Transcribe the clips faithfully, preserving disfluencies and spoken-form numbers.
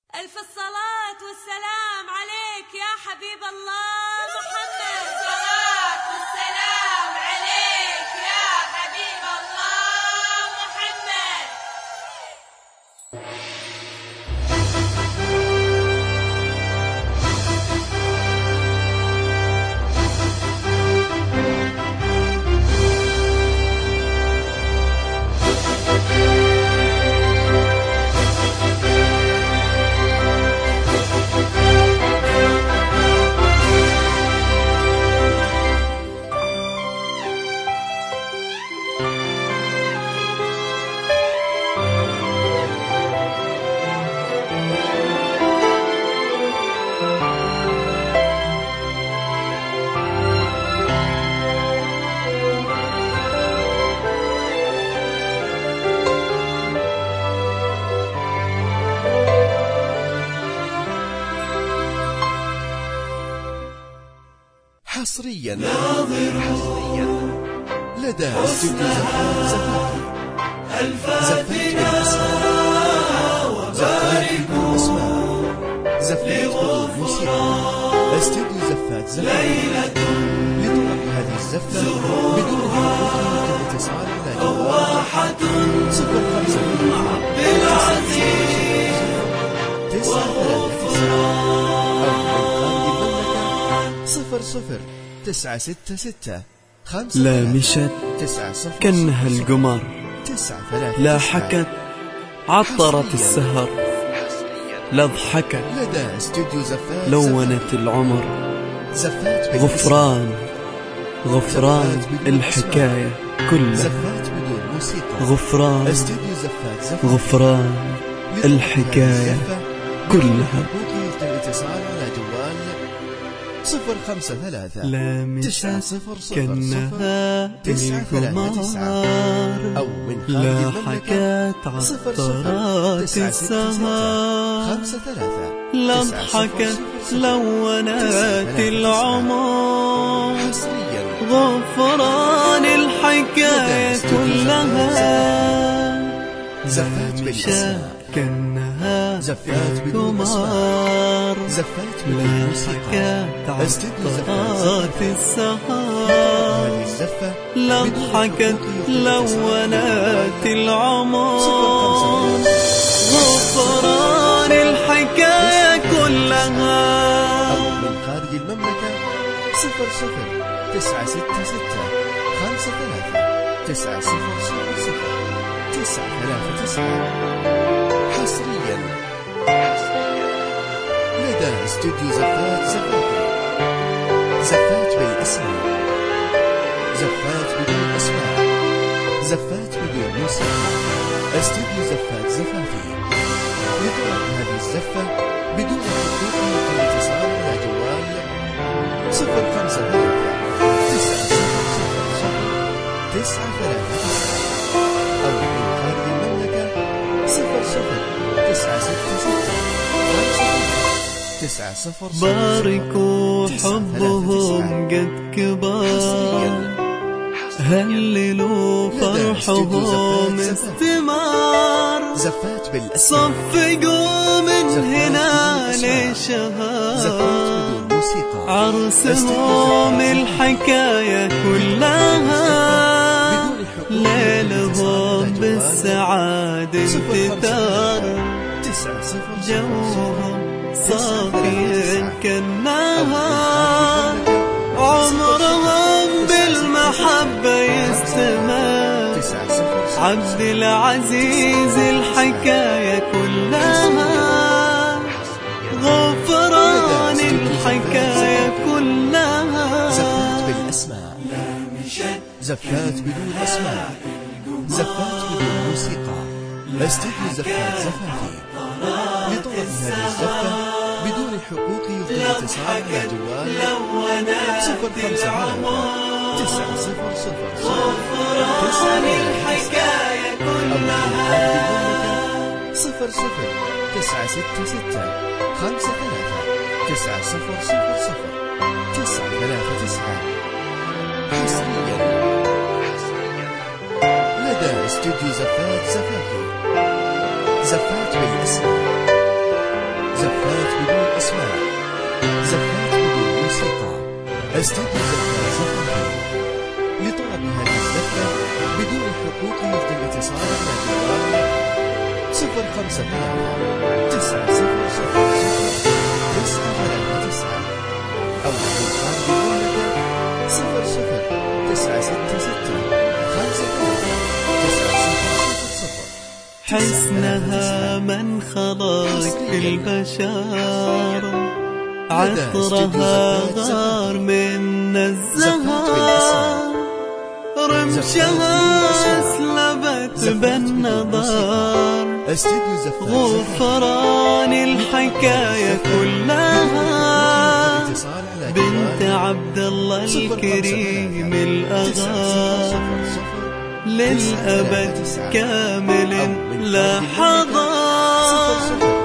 ألف الصلاة والسلام عليك يا حبيب الله محمد. الصلاة والسلام عليك يا حبيب الله محمد. حصريا حصريا لدى استوديو زفات زفات بالأسماء زفات بالأسماء زفات بالموسيقى استوديو زفات زفات لطرح هذه الزفة بدون حقوق الاتصال واحد صفر خمسة بالعزيز تسعة ثلاثة صفر صفر تسعة ستة ستة خمسة لا مشت كأنها القمر، لا حكت عطرت السهر، لا ضحكت لدى استوديو زفات لونت العمر. غفران غفران الحكاية كلها، زفات بدون موسيقى. غفران استوديو زفات زفات غفران الحكاية كلها. الاتصال على جوال صفر خمسة ثلاثة لا مشت كأنها القمر، أو من لا حكت عطرات السهر، خمسة ثلاثة لا ضحكت لونت العمر. غفران الحكاية كلها. زفات بالأسماء كأنها زفات بدون قمر، زفات لا بدون حكت موسيقى. عطرات السهر، هذه الزفة لا ضحكت لونت العمر. غفران الحكاية كلها. أو من خارج المملكة صفر صفر تسعة ستة ستة خمسة ثلاثة تسعة صفر صفر صفر تسعة ثلاثة تسعة. حصريا لدى استوديو زفات زفات زفات بالأسماء زفات بدون أسماء زفات بدون موسيقى. استوديو زفات زفافي لطلب هذه الزفة بدون حقوق الاتصال على جوال صفر خمسة ثلاثة تسعة صفر صفر صفر تسعة ثلاثة تسعة، أو من خارج المملكة صفر صفر تسعة ستة ستة خمسة تسعة صفر صفر. باركوا حبهم قد كبر، هللوا فرحهم استمر. زفات بالأسماء صفقوا من هنا لشهر، عرسهم الحكاية كلها. ليلهم بالسعادة امتدار، جوهم صافيا كالنهار. عمرهم بالمحبة يستمر، عبد العزيز الحكاية كلها. غفران الحكاية كلها. زفات بالأسماء زفات بدون أسماء زفات بدون موسيقى. استوديو زفات زفافي لطلب هذه الزفة بدون حقوق الاتصال على جوال صفر خمسة ثلاثة تسعة صفر صفر تسعة الحكاية كلها. صفر صفر تسعة ستة ستة خمسة ثلاثة تسعة صفر صفر صفر تسعة ثلاثة تسعة. حصريا لدى استوديو زفات زفافي زفات بالاسم زفات بدون أسماء، زفات بدون موسيقى، استديو زفات زفافي. لطلب هذه الزفة بدون الحقوق يرجى الاتصال على جوال صفر خمسة ثلاثة تسعة صفر صفر صفر تسعة ثلاثة تسعة أو من خارج المملكة صفر صفر تسعة ستة ستة خمسة ثلاثة تسعة صفر صفر. حسنها من خلق البشر، عطرها غار من الزهر، رمشها أسلبت بالنظر، غفران الحكاية كلها، بنت عبد الله الكريم الأغار، للأبد كامل لا حضار،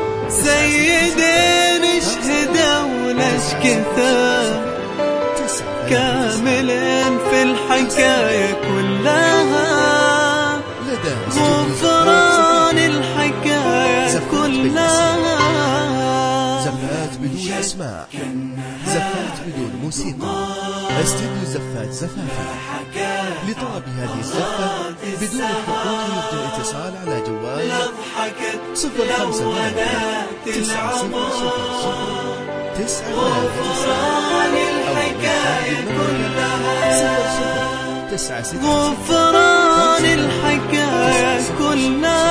سيدي نشهد ونشكثه، كامل في الحكاية كلها، غفران الحكاية كلها. زفات بدون أسماء، زفات بدون موسيقى، استديو زفات زفافي. لطلب هذه الزفة بدون الحقوق يرجى الاتصال على جوال صفر خمسة ثلاثة تسعة صفر صفر صفر تسعة ثلاثة تسعة. غفران الحكاية كلها.